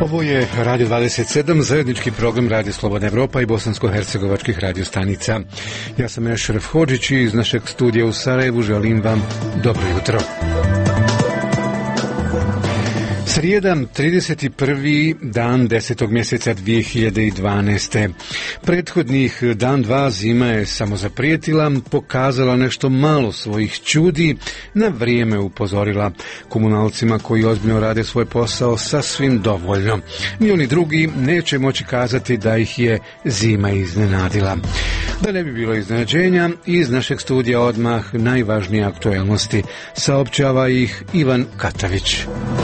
Ovo je Radio 27, zajednički program Radio Slobodna Evropa i bosansko-hercegovačkih radiostanica. Ja sam Ešref Hodžić i iz našeg studija u Sarajevu želim vam dobro jutro. Srijeda, 31. dan 10. mjeseca 2012. Prethodnih dan dva zima je samo zaprijetila, pokazala nešto malo svojih čudi, na vrijeme upozorila komunalcima koji ozbiljno rade svoj posao sasvim dovoljno. Ni oni drugi neće moći kazati da ih je zima iznenadila. Da ne bi bilo iznenađenja, iz našeg studija odmah najvažnije aktuelnosti. Saopćava ih Ivan Katavić.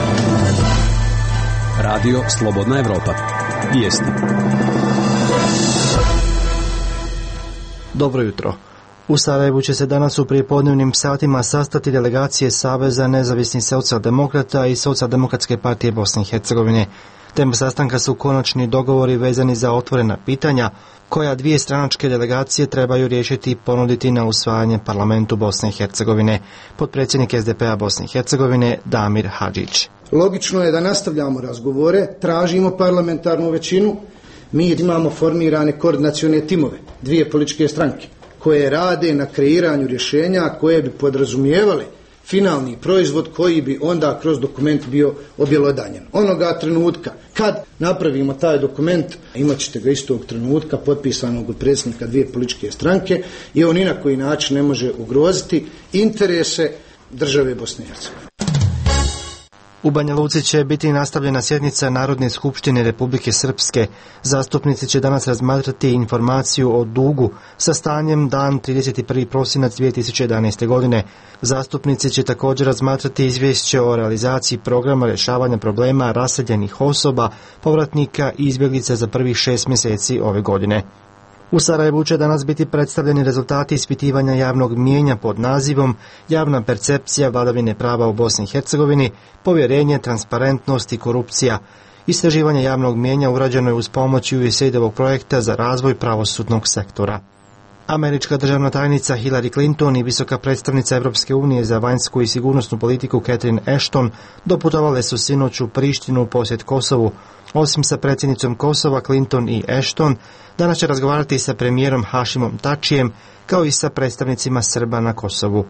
Radio Slobodna Evropa. Vijesti. Dobro jutro. U Sarajevu će se danas u prijepodnevnim satima sastati delegacije Saveza nezavisnih socijaldemokrata i Socijaldemokratske partije Bosne i Hercegovine. Tema sastanka su konačni dogovori vezani za otvorena pitanja koja dvije stranačke delegacije trebaju riješiti i ponuditi na usvajanje parlamentu Bosne i Hercegovine. Potpredsjednik SDP-a Bosne i Hercegovine Damir Hadžić. Logično je da nastavljamo razgovore, tražimo parlamentarnu većinu. Mi imamo formirane koordinacione timove, dvije političke stranke, koje rade na kreiranju rješenja koje bi podrazumijevali finalni proizvod koji bi onda kroz dokument bio objelodanjen. Onoga trenutka kad napravimo taj dokument, imat ćete ga istog trenutka potpisanog od predsjednika dvije političke stranke i on ni na koji način ne može ugroziti interese države Bosne i Hercegovine. U Banja Luci će biti nastavljena sjednica Narodne skupštine Republike Srpske. Zastupnici će danas razmatrati informaciju o dugu sa stanjem dan 31. prosinac 2011. godine. Zastupnici će također razmatrati izvješće o realizaciji programa rješavanja problema raseljenih osoba, povratnika i izbjeglica za prvih 6 mjeseci ove godine. U Sarajevu će danas biti predstavljeni rezultati ispitivanja javnog mijenja pod nazivom Javna percepcija vladavine prava u Bosni i Hercegovini, povjerenje, transparentnost i korupcija. Istraživanje javnog mijenja urađeno je uz pomoć USAID-ovog projekta za razvoj pravosudnog sektora. Američka državna tajnica Hillary Clinton i visoka predstavnica Europske unije za vanjsku i sigurnosnu politiku Catherine Ashton doputovale su sinoć u Prištinu u posjet Kosovu. Osim sa predsjednicom Kosova, Clinton i Ashton danas će razgovarati sa premijerom Hašimom Tačijem kao i sa predstavnicima Srba na Kosovu.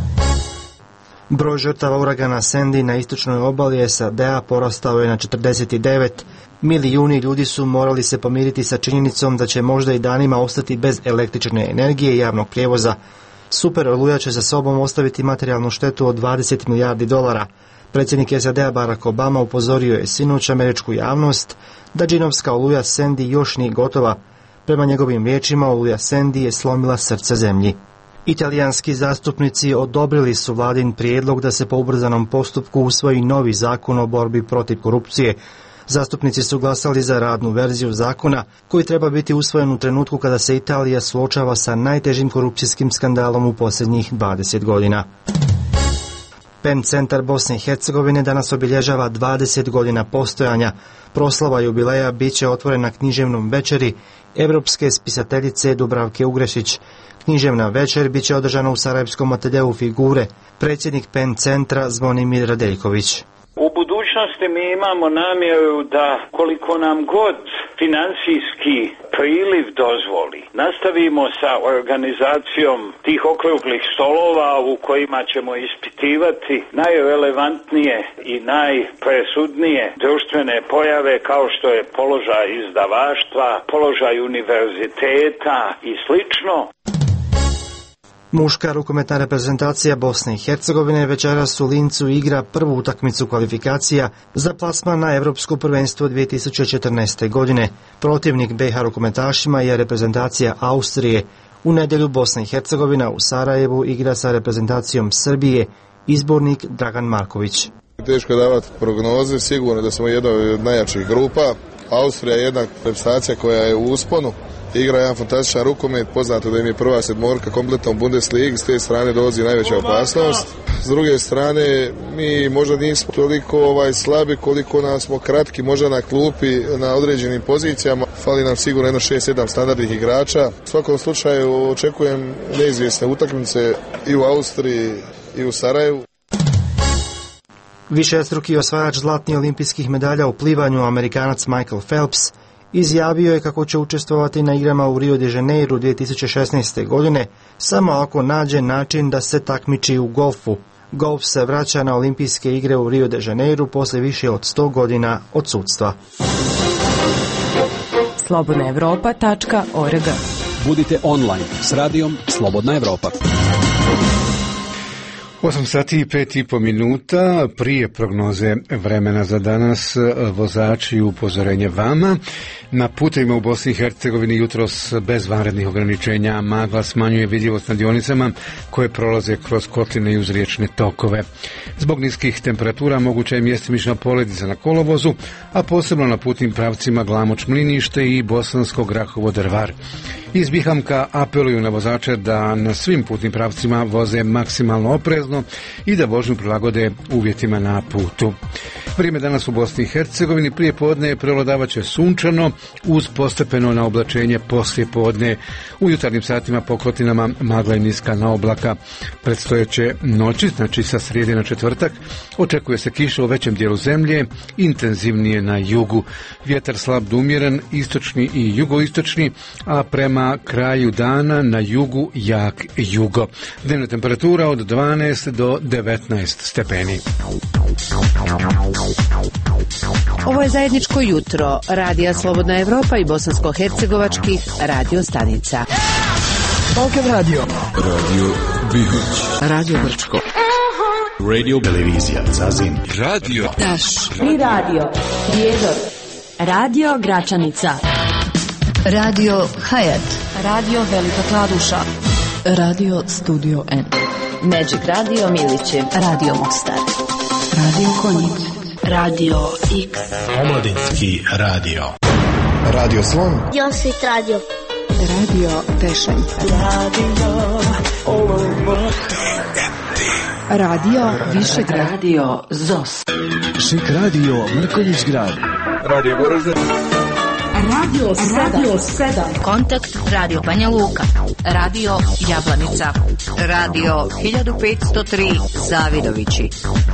Broj žrtava uragana Sandy na istočnoj obali SAD-a porastao je na 49. Milijuni ljudi su morali se pomiriti sa činjenicom da će možda i danima ostati bez električne energije i javnog prijevoza. Super oluja će za sobom ostaviti materijalnu štetu od $20 milijardi. Predsjednik SAD-a Barack Obama upozorio je sinoć američku javnost da džinovska oluja Sandy još nije gotova. Prema njegovim riječima, oluja Sandy je slomila srce zemlji. Italijanski zastupnici odobrili su vladin prijedlog da se po ubrzanom postupku usvoji novi zakon o borbi protiv korupcije. Zastupnici su glasali za radnu verziju zakona koji treba biti usvojen u trenutku kada se Italija suočava sa najtežim korupcijskim skandalom u posljednjih 20 godina. PEN centar Bosne i Hercegovine danas obilježava 20 godina postojanja. Proslava jubileja bit će otvorena književnom večeri evropske spisateljice Dubravke Ugrešić. Književna večer bit će održana u Sarajevskom ateljeu Figure. Predsjednik PEN centra Zvonimir Radeljković. U budućnosti mi imamo namjeru da koliko nam god financijski priliv dozvoli, nastavimo sa organizacijom tih okruglih stolova u kojima ćemo ispitivati najrelevantnije i najpresudnije društvene pojave kao što je položaj izdavaštva, položaj univerziteta i slično. Muška rukometna reprezentacija Bosne i Hercegovine večeras u Lincu igra prvu utakmicu kvalifikacija za plasman na Europsko prvenstvo 2014. godine. Protivnik BiH rukometašima je reprezentacija Austrije. U nedjelju Bosna i Hercegovina u Sarajevu igra sa reprezentacijom Srbije, izbornik Dragan Marković. Teško je davati prognoze, sigurno da smo jedna od najjačih grupa. Austrija je jedna reprezentacija koja je u usponu. Igra jedan fantastičan rukomet, poznato da im je prva sedmorka kompletna u Bundesligi, s te strane dolazi najveća opasnost. S druge strane, mi možda nismo toliko slabi koliko nas smo kratki, možda na klupi na određenim pozicijama. Fali nam sigurno jedno 6-7 standardnih igrača. U svakom slučaju očekujem neizvjesne utakmice i u Austriji i u Sarajevu. Višestruki osvajač zlatnih olimpijskih medalja u plivanju, Amerikanac Michael Phelps, izjavio je kako će učestvovati na igrama u Rio de Janeiro 2016. godine samo ako nađe način da se takmiči u golfu. Golf se vraća na olimpijske igre u Rio de Janeiro posle više od 100 godina odsudstva. slobodnaevropa.org. Budite online s radijom Slobodna Evropa. 8 sati i 5,5 minuta prije prognoze vremena za danas, vozači upozorenje vama. Na putevima u Bosni i Hercegovini jutros bez vanrednih ograničenja magla smanjuje vidljivost na dionicama koje prolaze kroz kotline i uz riječne tokove. Zbog niskih temperatura moguća je mjestimična poledica na kolovozu, a posebno na putnim pravcima Glamoč-Mlinište i Bosansko Grahovo-Drvar. Iz Bihamka apeluju na vozače da na svim putnim pravcima voze maksimalno oprezno i da vožnju prilagode uvjetima na putu. Vrijeme danas u Bosni i Hercegovini prije podne prevladavaće sunčano uz postepeno naoblačenje poslije podne. U jutarnjim satima po kotlinama magla i niska naoblaka. Predstojeće noći, znači sa srijede na četvrtak, očekuje se kiša u većem dijelu zemlje, intenzivnije na jugu. Vjetar slab do umjeren, istočni i jugoistočni, a prema kraju dana na jugu jak jugo. Dnevna temperatura od 12 do 19 stepeni. Ovo je zajedničko jutro Radija Slobodna Evropa i bosansko-hercegovačkih radio stanica. Balkan Radio. Radio Bihać. Radio Brčko. Radio Televizija Zazin. Radio Taš. I radio Prijedor. Radio Gračanica. Radio Hayat. Radio Velika Kladuša. Radio Studio N. Magic Radio Miliće. Radio Mostar. Radio Konjic. Radio X. Omladinski radio. Radio Slon. Josit Radio. Radio Tešanj. Radio Radio Višegrad. Radio ZOS. Šik Radio Mrkonjić Grad. Radio Goražde. Radio 7. Kontakt Radio Banja Luka. Radio Jablanica. Radio 1503 Zavidovići.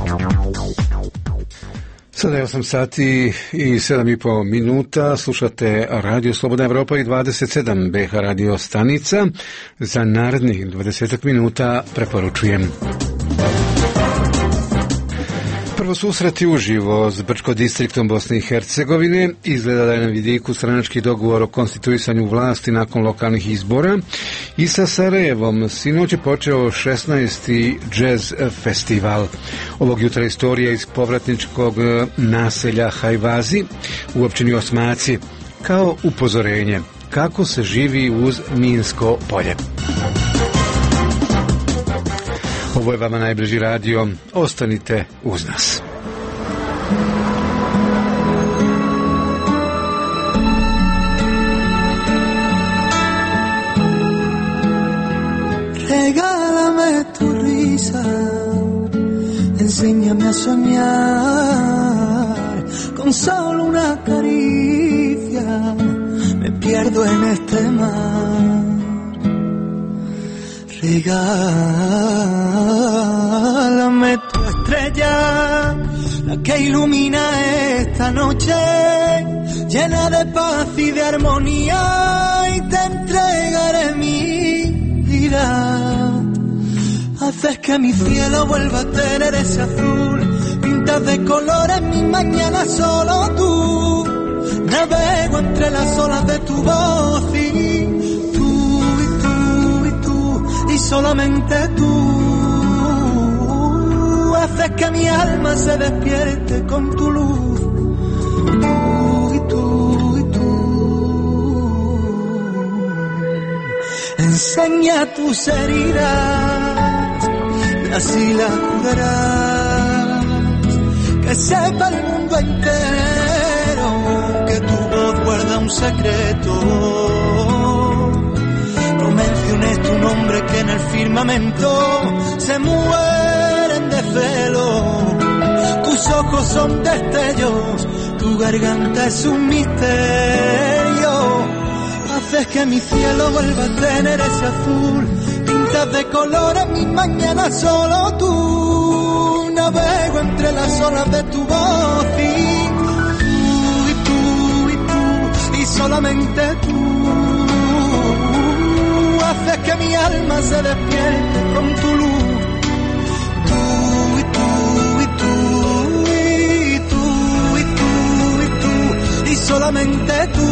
Sada je 8 sati i 7,5 minuta. Slušate Radio Slobodna Evropa i 27 BH radio stanica. Za narednih 20 minuta preporučujem. Prvo susreti uživo s Brčko-distriktom Bosne i Hercegovine. Izgleda da je na vidiku stranački dogovor o konstituisanju vlasti nakon lokalnih izbora. I sa Sarajevom sinoć je počeo 16. jazz festival. Ovog jutra istorija iz povratničkog naselja Hajvazi u općini Osmaci kao upozorenje kako se živi uz minsko polje. Ovo je vama najbliži radio. Ostanite uz nas. Regálame tu risa, enséñame a soñar, con solo una caricia me pierdo en este mar. Regálame tu estrella, la que ilumina esta noche, llena de paz y de armonía, y te entregaré mi vida. Haces que mi cielo vuelva a tener ese azul, pintas de colores mi mañana solo tú. Navego entre las olas de tu voz y y solamente tú haces que mi alma se despierte con tu luz. Tú. Enseña tus heridas y así las curarás. Que sepa el mundo entero que tu voz guarda un secreto. No menciones tu nombre que en el firmamento se mueren de celo. Tus ojos son destellos, tu garganta es un misterio. Haces que mi cielo vuelva a tener ese azul, pintas de colores mi mañana solo tú. Navego entre las olas de tu voz y solamente tú haces que mi alma se despierte con tu luz. Y solamente tú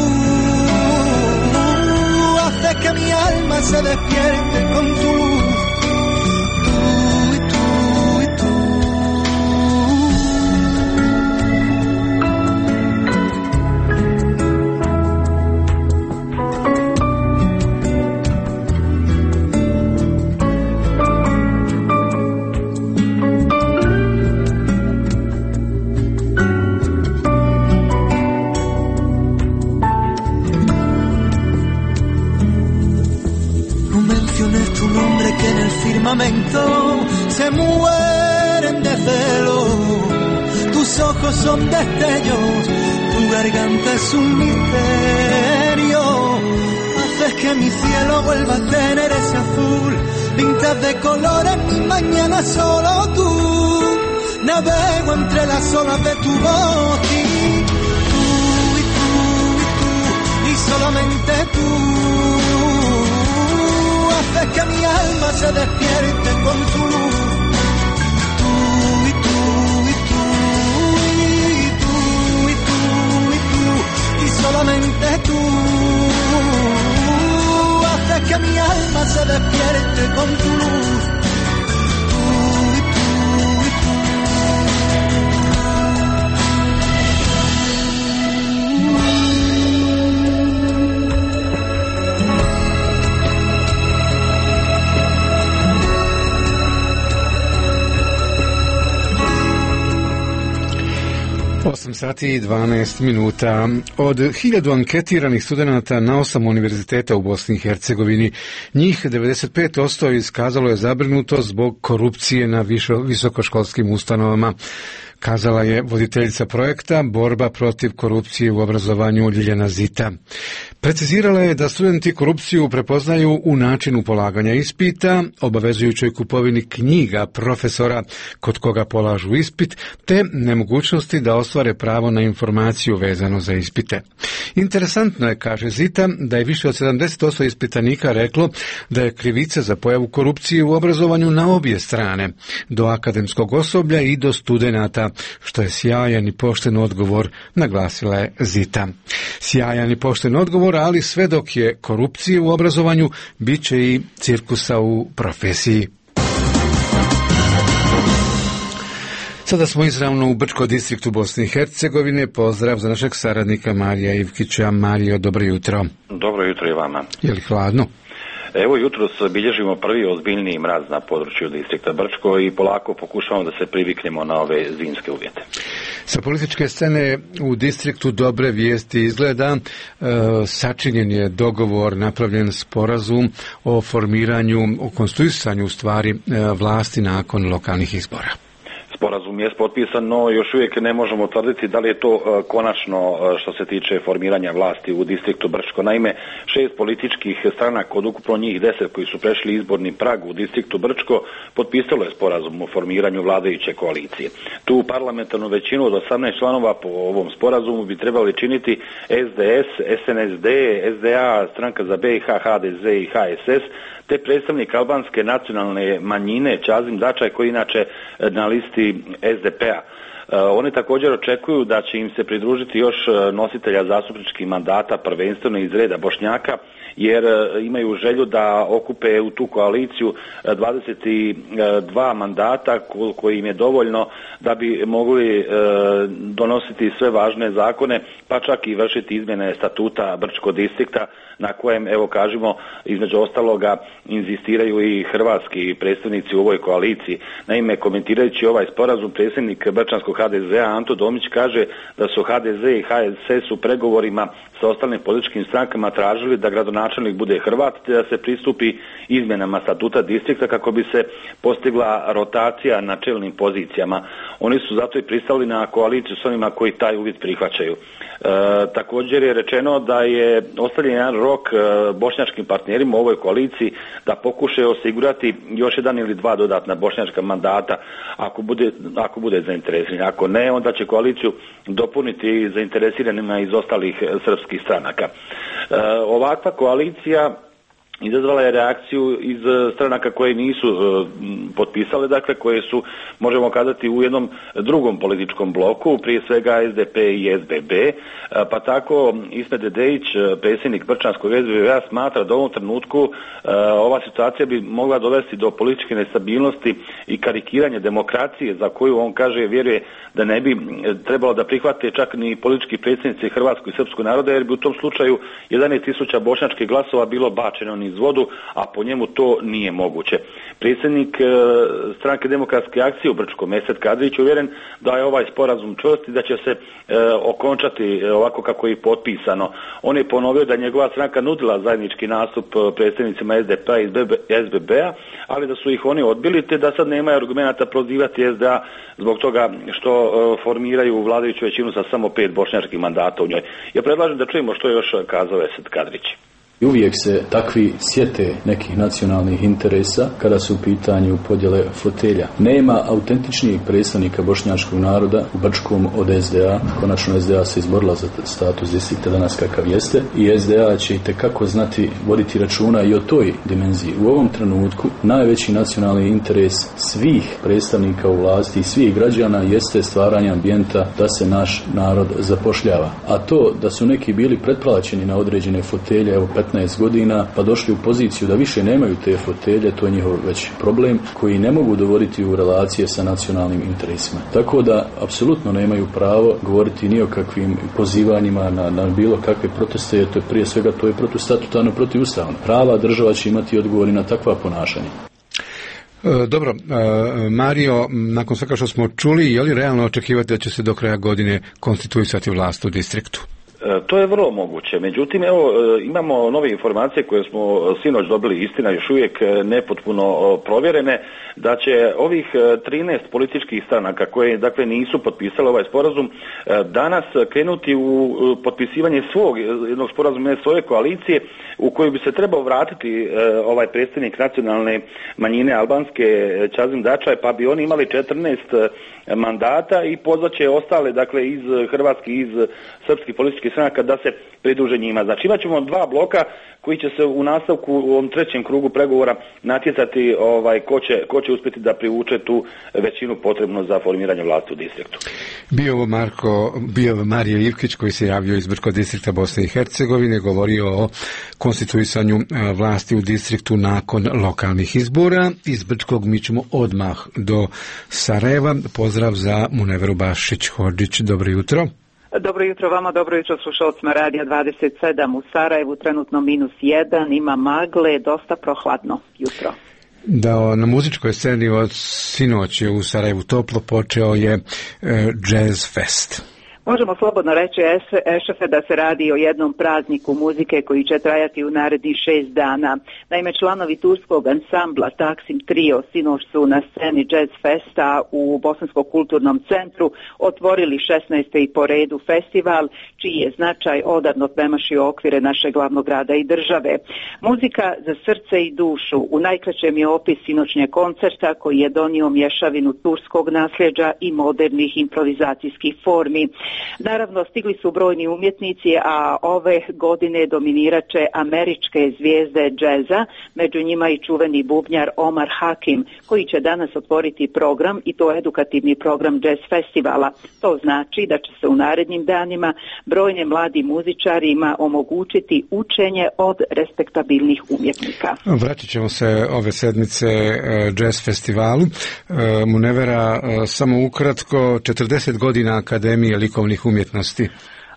haces que mi alma se despierte con tu luz. Se mueren de celo, tus ojos son destellos, tu garganta es un misterio. Haces que mi cielo vuelva a tener ese azul, pintas de colores mi mañana solo tú. Navego entre las olas de tu voz y solamente tú haces que mi alma se despierte con tu luz. Y solamente tú haces que mi alma se despierte con tu luz. Sati i 12 minuta. Od 1000 anketiranih studenata na 8 univerziteta u Bosni i Hercegovini, njih 95% iskazalo je zabrinutost zbog korupcije na visokoškolskim ustanovama, kazala je voditeljica projekta Borba protiv korupcije u obrazovanju Ljiljana Zita. Precizirala je da studenti korupciju prepoznaju u načinu polaganja ispita, obavezujućoj kupovini knjiga profesora kod koga polažu ispit, te nemogućnosti da ostvare pravo na informaciju vezano za ispite. Interesantno je, kaže Zita, da je više od 70% ispitanika reklo da je krivica za pojavu korupcije u obrazovanju na obje strane, do akademskog osoblja i do studenata, što je sjajan i pošten odgovor, naglasila je Zita. Sjajan i pošten odgovor, ali sve dok je korupcije u obrazovanju, bit će i cirkusa u profesiji. Sada smo izravno u Brčko distriktu Bosne i Hercegovine. Pozdrav za našeg saradnika Marija Ivkića. Mario, dobro jutro. Dobro jutro i vama. Je li hladno? Evo jutros bilježimo prvi ozbiljniji mraz na području distrikta Brčko i polako pokušavamo da se priviknemo na ove zimske uvjete. Sa političke scene u distriktu dobre vijesti izgleda. Sačinjen je dogovor, napravljen sporazum o formiranju, o konstituisanju u stvari vlasti nakon lokalnih izbora. Sporazum je potpisan, no još uvijek ne možemo tvrditi da li je to konačno što se tiče formiranja vlasti u distriktu Brčko. Naime, 6 političkih stranaka od ukupno njih 10 koji su prešli izborni prag u distriktu Brčko potpisalo je sporazum o formiranju vladajuće koalicije. Tu parlamentarnu većinu od 18 članova po ovom sporazumu bi trebali činiti SDS, SNSD, SDA, Stranka za BiH, HDZ i HSS, te predstavnik albanske nacionalne manjine Čazim Dačaj, koji inače na listi SDP-a. Oni također očekuju da će im se pridružiti još nositelja zastupničkih mandata, prvenstveno iz reda Bošnjaka, jer imaju želju da okupe u tu koaliciju 22 mandata koji im je dovoljno da bi mogli donositi sve važne zakone, pa čak i vršiti izmjene statuta Brčkog distrikta, na kojem, evo kažemo, između ostaloga inzistiraju i hrvatski predstavnici u ovoj koaliciji. Naime, komentirajući ovaj sporazum, predsjednik Brčanskog HDZ-a Anto Domić kaže da su HDZ i HSS u pregovorima sa ostalim političkim strankama tražili da gradonačelnik bude Hrvat te da se pristupi izmjenama statuta distrikta kako bi se postigla rotacija na čelnim pozicijama. Oni su zato i pristali na koaliciju s onima koji taj uvjet prihvaćaju. Također je rečeno da je ostavljen jedan rok bošnjačkim partnerima u ovoj koaliciji da pokušaju osigurati još jedan ili dva dodatna bošnjačka mandata ako bude zainteresiran. Ako ne, onda će koaliciju dopuniti zainteresiranima iz ostalih srpskih stranaka. Ovakva koalicija izazvala je reakciju iz stranaka koje nisu potpisale, dakle koje su, možemo kazati, u jednom drugom političkom bloku, prije svega SDP i SBB, pa tako Ismet Dedejić, predsjednik Brčanskog SBB-a, smatra da u ovom trenutku ova situacija bi mogla dovesti do političke nestabilnosti i karikiranja demokracije za koju on kaže vjeruje da ne bi trebalo da prihvate čak ni politički predsjednici hrvatskog i srpskog naroda, jer bi u tom slučaju 11.000 bošnjačkih glasova bilo bačeno niz vodu, a po njemu to nije moguće. Predsjednik stranke Demokratske akcije u Brčkom, Mesed Kadrić, uvjeren da je ovaj sporazum čvrst i da će se okončati ovako kako je potpisano. On je ponovio da njegova stranka nudila zajednički nastup predsjednicima SDP-a i SBB-a, ali da su ih oni odbili te da sad nemaju argumenata prozivati SDA zbog toga što formiraju vladajuću većinu sa samo 5 bošnjačkih mandata u njoj. Ja predlažem da čujemo što je još kazao Mesed Kadrić. I uvijek se takvi sjete nekih nacionalnih interesa kada su u pitanju podjele fotelja. Nema autentičnijeg predstavnika bošnjačkog naroda u Brčkom od SDA. Konačno SDA se izborila za status distrikta danas kakav jeste i SDA će itekako znati voditi računa i o toj dimenziji. U ovom trenutku najveći nacionalni interes svih predstavnika u vlasti i svih građana jeste stvaranje ambijenta da se naš narod zapošljava. A to da su neki bili pretplaćeni na određene fotelje, evo 15 godina, pa došli u poziciju da više nemaju te fotelje, to je njihov već problem koji ne mogu dovoditi u relacije sa nacionalnim interesima. Tako da apsolutno nemaju pravo govoriti ni o kakvim pozivanjima na bilo kakve proteste, jer to je prije svega to je protustatutarno, protivustavno. Prava država će imati odgovori na takva ponašanja. Dobro, Mario, nakon svega što smo čuli, je li realno očekivati da će se do kraja godine konstituisati vlast u distriktu? To je vrlo moguće. Međutim, evo, imamo nove informacije koje smo sinoć dobili, istina još uvijek nepotpuno provjerene, da će ovih 13 političkih stranaka koje dakle nisu potpisale ovaj sporazum danas krenuti u potpisivanje jednog sporazuma svoje koalicije u koju bi se trebao vratiti ovaj predstavnik nacionalne manjine albanske Čazim Dačaj, pa bi oni imali 14 mandata i pozvaće ostale, dakle iz hrvatskih, iz srpskih političkih stranaka da se pridruže njima. Znači imat ćemo dva bloka koji će se u nastavku u ovom trećem krugu pregovora natjecati ko će uspjeti da privuče tu većinu potrebnu za formiranje vlasti u distriktu. Bio Mario Ivkić koji se javio iz Brčkog distrikta Bosne i Hercegovine, govorio o konstituisanju vlasti u distriktu nakon lokalnih izbora. Iz Brčkog mi ćemo odmah do Sarajeva. Pozdrav za Muneveru Bašić-Hodžić. Dobro jutro. Dobro jutro vama, dobro jutro slušalcima Radija 27 u Sarajevu, trenutno -1, ima magle, dosta prohladno jutro. Da, na muzičkoj sceni od sinoć je u Sarajevu toplo, počeo je Jazz Fest. Možemo slobodno reći, Ešefe, da se radi o jednom prazniku muzike koji će trajati u narednih 6 dana. Naime, članovi turskog ansambla Taksim Trio sinoć su na sceni Jazz Festa u Bosanskom kulturnom centru otvorili 16. po redu festival, čiji je značaj odavno premašio okvire našeg glavnog grada i države. Muzika za srce i dušu u najkraćem je opis sinoćnjeg koncerta koji je donio mješavinu turskog nasljeđa i modernih improvizacijskih formi. Naravno, stigli su brojni umjetnici, a ove godine dominirat će američke zvijezde džeza, među njima i čuveni bubnjar Omar Hakim, koji će danas otvoriti program, i to edukativni program Jazz Festivala. To znači da će se u narednim danima brojnim mladim muzičarima omogućiti učenje od respektabilnih umjetnika. Vratit ćemo se ove sedmice Jazz Festivalu. Munevera, samo ukratko, 40 godina Akademije likovnih umjetnosti.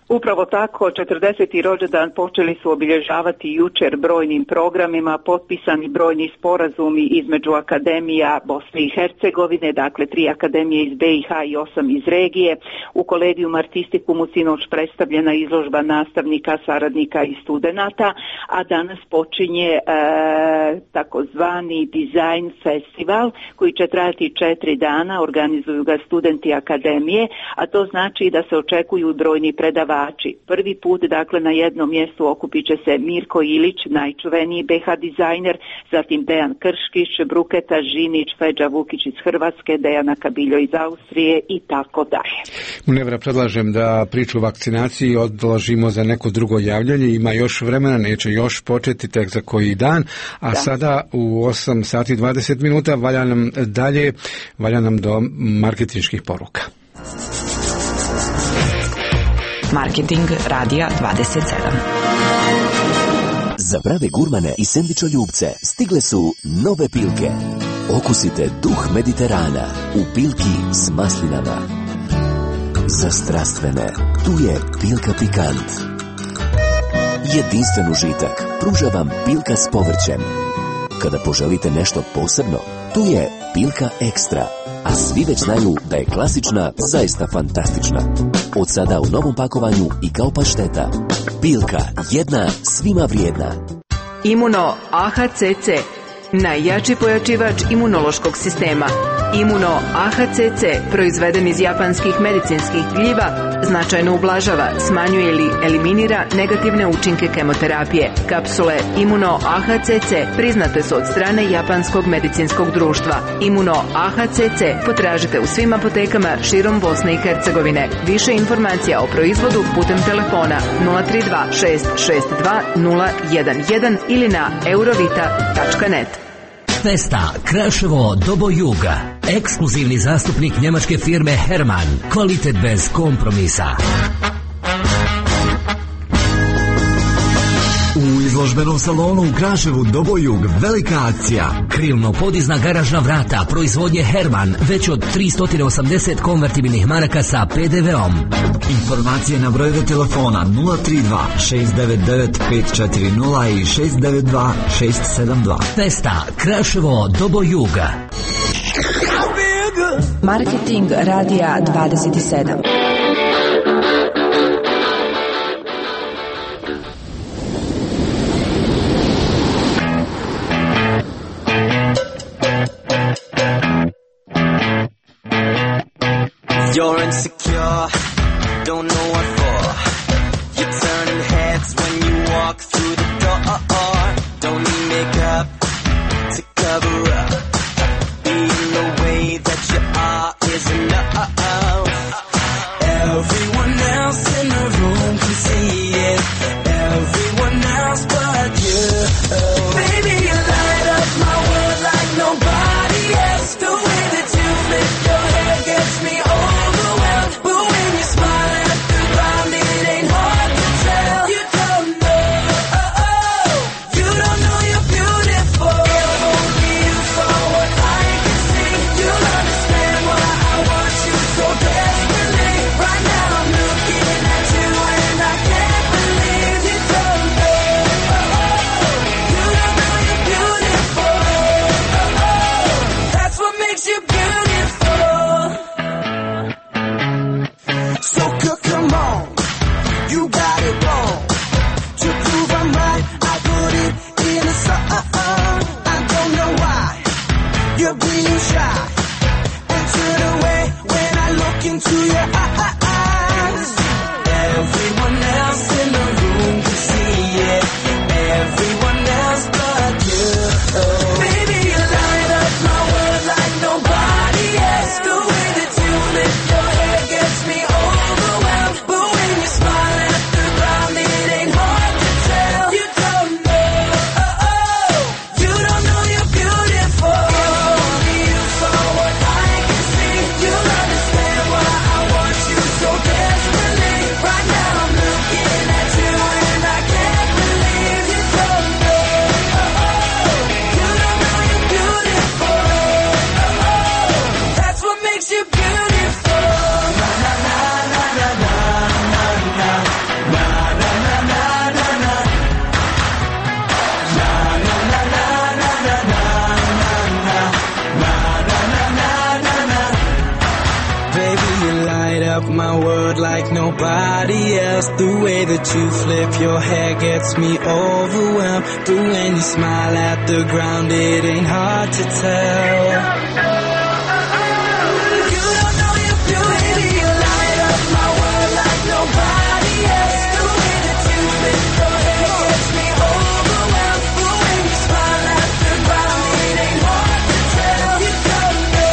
Upravo tako, 40. rođendan počeli su obilježavati jučer brojnim programima, potpisani brojni sporazumi između akademija Bosne i Hercegovine, dakle 3 akademije iz BiH i 8 iz regije. U Kolegijum Artistikumu sinoć predstavljena izložba nastavnika, saradnika i studenata, a danas počinje takozvani Design Festival koji će trajati 4 dana, organizuju ga studenti akademije, a to znači da se očekuju brojni predavači. Prvi put, dakle, na jednom mjestu okupit će se Mirko Ilić, najčuveniji BiH dizajner, zatim Dejan Krškić, Bruketa Žinić, Feđa Vukić iz Hrvatske, Dejana Kabiljo iz Austrije i tako dalje. Munevra, predlažem da priču o vakcinaciji odložimo za neko drugo javljanje. Ima još vremena, neće još početi tek za koji dan, a sada u 8 sati 20 minuta valja nam do marketinških poruka. Marketing radija 27. Za brave gurmane i sendvičoljubce stigle su nove Pilke. Okusite duh Mediterana u Pilki s maslinama. Za strastvene, tu je Pilka Pikant. Jedinstven užitak pruža vam Pilka s povrćem. Kada poželite nešto posebno, tu je Pilka Ekstra. A svi već znaju da je klasična zaista fantastična. Od sada u novom pakovanju i kao pašteta. Pilka, jedna, svima vrijedna. Imuno AHCC, najjači pojačivač imunološkog sistema. Imuno AHCC, proizveden iz japanskih medicinskih gljiva, značajno ublažava, smanjuje ili eliminira negativne učinke kemoterapije. Kapsule Imuno AHCC priznate su od strane Japanskog medicinskog društva. Imuno AHCC potražite u svim apotekama širom Bosne i Hercegovine. Više informacija o proizvodu putem telefona 032 662 011 ili na eurovita.net. Festa Kraševo Dobo Juga. Ekskluzivni zastupnik njemačke firme Herman. Kvalitet bez kompromisa. U izložbenom salonu u Kraševu Dobojug velika akcija. Krilno-podizna garažna vrata proizvodnje Herman već od 380 konvertibilnih maraka sa PDV-om. Informacije na brojeve telefona 032 699 540 i 692 672. Festa Kraševo Dobojuga. Marketing radija 27. You're insecure, don't know what for. You're turning heads when you walk through the door. Don't need makeup to cover up. Being the way that you are is enough. Everyone else in the room can see it. Everyone else but you. Baby, you light up my world like nobody else. The way that you lift your head gets me overwhelmed. But when you smile at the ground, it ain't hard to tell. You don't know you're beautiful. If only you my world like nobody else. The way that you flip your hair gets me overwhelmed. But when you smile at the ground, it ain't hard to tell. You don't know your beauty, you light up my world like nobody else. The way that you flip your hair gets me overwhelmed. But when you smile at the ground, it ain't hard to tell. You don't know.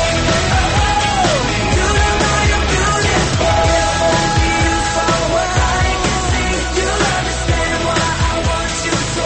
You don't know you're beautiful. Only you saw what I can see. You'll understand why I want you so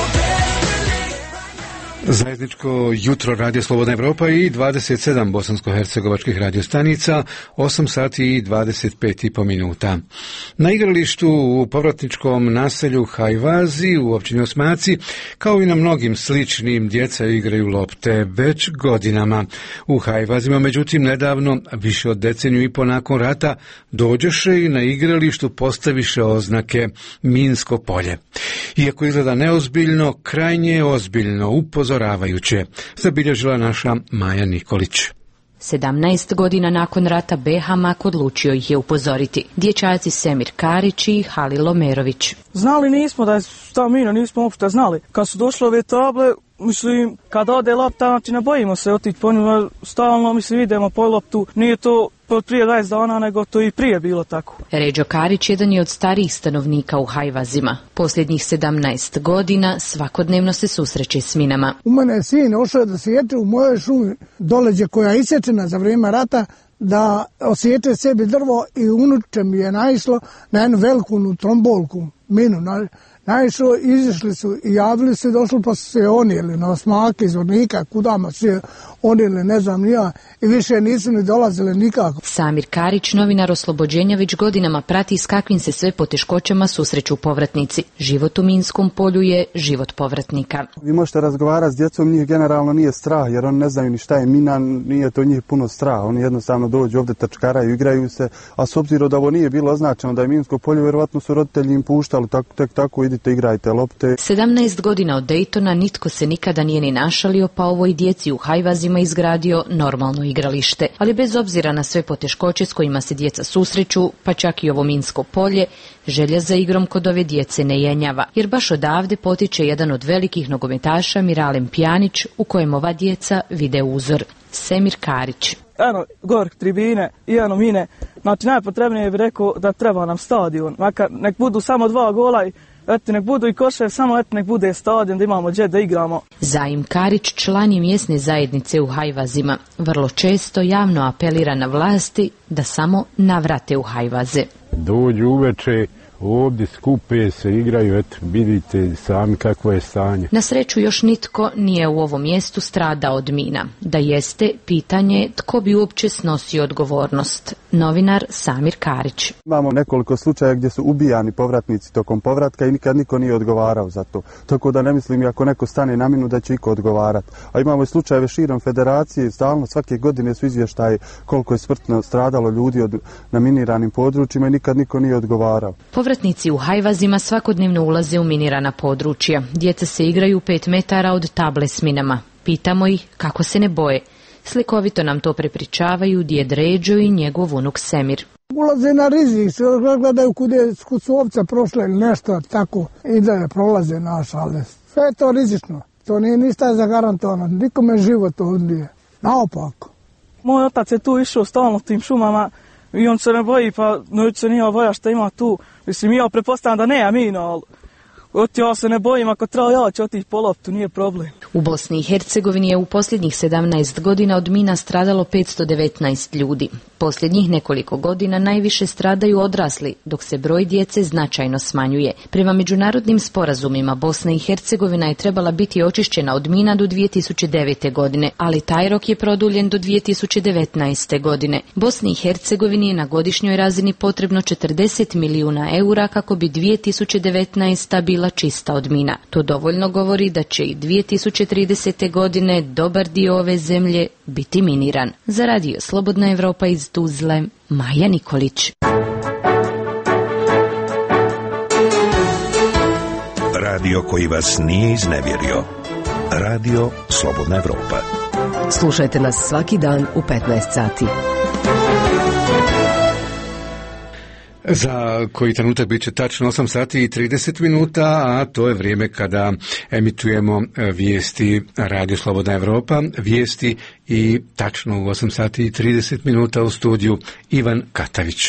desperately. Zajedničko jutro Radio Slobodna Evropa i 27 bosansko-hercegovačkih radiostanica, 8 sati i 25,5 minuta. Na igralištu u povratničkom naselju Hajvazi u općini Osmaci, kao i na mnogim sličnim, djeca igraju lopte već godinama. U Hajvazima, međutim, nedavno, više od deceniju i po nakon rata, dođoše i na igralištu postaviše oznake minsko polje. Iako izgleda neozbiljno, krajnje je ozbiljno, upozoravajuće, zabilježila naša Maja Nikolić. 17 godina nakon rata BiH Mak odlučio ih je upozoriti. Dječaci Semir Karić i Halil Omerović. Znali nismo da je ta mina, nismo uopšte znali. Kad su došle ove table, mislim, kad ode lopta, znači ne bojimo se otići po njima, stalno, mislim, idemo po loptu, nije to prije 20 dana, nego to i prije bilo tako. Ređo Karić jedan je od starijih stanovnika u Hajvazima. Posljednjih 17 godina svakodnevno se susreće s minama. U mene je sin ošao da sječe u mojoj šumi doleđe koja je isječena za vrijeme rata, da osjeće sebi drvo i unuče mi je naišlo na jednu veliku trombolku, minu. Naišlo, izišli su i javili se, došli pa su se onijeli na Osmake iz Vornika, kudama se onijeli, ne znam nija, i više nisu ni dolazili nikako. Samir Karić, novinar Oslobođenja, već godinama prati s kakvim se sve poteškoćama susreću povratnici. Život u minskom polju je život povratnika. Vi možete razgovarati s djecom, njih generalno nije strah, jer oni ne znaju ni šta je mina, nije to njih puno strah. Oni jednostavno dođu ovdje, trčkaraju, igraju se, a s obzirom da ovo nije bilo označeno da je minsko polje, vjerovatno su roditelji im puštali tek tako idite, igrajte lopte. 17 godina od Daytona nitko se nikada nije ni našalio, pa ovoj djeci u Hajvazima izgradio normalno igralište. Ali bez obzira na sve poteškoće s kojima se djeca susreću, pa čak i ovo minsko polje, želja za igrom kod ove djece ne jenjava, jer baš odavde potiče jedan od velikih nogometaša, Miralem Pjanić, u kojem ova djeca vide uzor. Semir Karić. Eno, gor tribine i eno mine, znači najpotrebnije bih rekao da treba nam stadion, makar nek budu samo 2 gola i eto, nek budu i košev, samo eto, nek bude stadion da imamo gdje da igramo. Zaim Karić, član je mjesne zajednice u Hajvazima, vrlo često javno apelira na vlasti da samo navrate u Hajvaze. Dođu uveče, ovdje skupe se, igraju, eto, vidite sami kakvo je stanje. Na sreću još nitko nije u ovom mjestu stradao od mina. Da jeste, pitanje je tko bi uopće snosio odgovornost. Novinar Samir Karić. Imamo nekoliko slučaja gdje su ubijani povratnici tokom povratka i nikad niko nije odgovarao za to. Tako da ne mislim ako neko stane na minu da će iko odgovarati. A imamo i slučajeve širom federacije, stalno svake godine su izvještaji koliko je smrtno stradalo ljudi na miniranim područjima i nikad niko nije odgovarao. Povratnici u Hajvazima svakodnevno ulaze u minirana područja. Djeca se igraju 5 metara od table s minama. Pitamo ih kako se ne boje. Slikovito nam to prepričavaju djed Ređo i njegov unuk Semir. Ulaze na rizik, se gledaju kud su ovce prošle ili nešto tako i da prolaze naš, ali sve je to rizično. To nije ništa zagarantovano, nikome život ovdje. Naopako. Moj otac je tu išao stalno tim šumama i on se ne boji, pa neće se nije boja šta ima tu. Mislim, ja prepostavljam da nema mina, ali ja se ne bojim, ako treba ja ću otići po loptu, nije problem. U Bosni i Hercegovini je u posljednjih 17 godina od mina stradalo 519 ljudi. Posljednjih nekoliko godina najviše stradaju odrasli, dok se broj djece značajno smanjuje. Prema međunarodnim sporazumima Bosna i Hercegovina je trebala biti očišćena od mina do 2009. godine, ali taj rok je produljen do 2019. godine. Bosni i Hercegovini je na godišnjoj razini potrebno 40 milijuna eura kako bi 2019. bila čista od mina. To dovoljno govori da će i 2030. godine dobar dio ove zemlje biti miniran. Za Radio Slobodna Evropa iz Tuzle, Maja Nikolić. Radio koji vas nije iznevjerio. Radio Slobodna Evropa. Slušajte nas svaki dan u 15 sati. Za koji trenutak bit će tačno 8 sati i 30 minuta, a to je vrijeme kada emitujemo vijesti Radio Slobodna Evropa, vijesti i tačno u 8 sati i 30 minuta u studiju Ivan Katavić.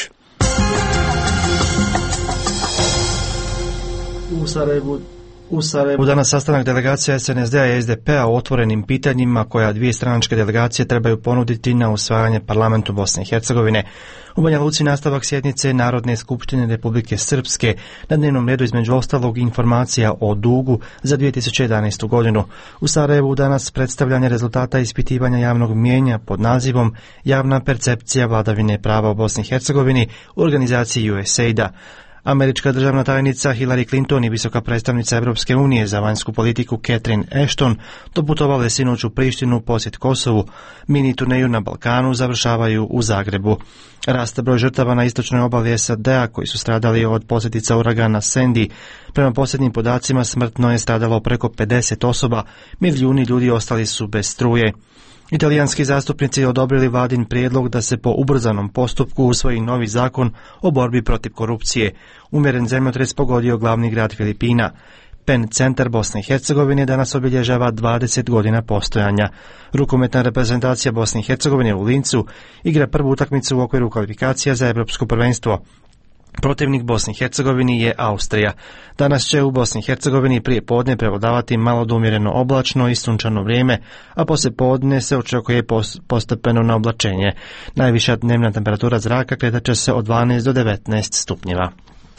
U Sarajevu danas sastanak delegacija SNSD-a i SDP-a o otvorenim pitanjima koja dvije stranačke delegacije trebaju ponuditi na usvajanje parlamentu Bosne i Hercegovine. U Banja Luci nastavak sjednice Narodne skupštine Republike Srpske, na dnevnom redu između ostalog informacija o dugu za 2011. godinu. U Sarajevu danas predstavljanje rezultata ispitivanja javnog mnijenja pod nazivom Javna percepcija vladavine prava u Bosni i Hercegovini u organizaciji USAID-a. Američka državna tajnica Hillary Clinton i visoka predstavnica Europske unije za vanjsku politiku Catherine Ashton doputovale sinoć u Prištinu posjet Kosovu. Mini turneju na Balkanu završavaju u Zagrebu. Raste broj žrtava na istočnoj obali SAD-a koji su stradali od posljedica uragana Sandy. Prema posljednjim podacima smrtno je stradalo preko 50 osoba, milijuni ljudi ostali su bez struje. Italijanski zastupnici odobrili vladin prijedlog da se po ubrzanom postupku usvoji novi zakon o borbi protiv korupcije. Umjeren zemljotres pogodio glavni grad Filipina. PEN centar Bosne i Hercegovine danas obilježava 20 godina postojanja. Rukometna reprezentacija Bosne i Hercegovine u Lincu igra prvu utakmicu u okviru kvalifikacija za Europsko prvenstvo. Protivnik Bosni i Hercegovini je Austrija. Danas će u Bosni i Hercegovini prije podne prevladavati malo do umjereno oblačno i sunčano vrijeme, a poslije podne se očekuje postepeno na oblačenje. Najviša dnevna temperatura zraka kretat će se od 12 do 19 stupnjeva.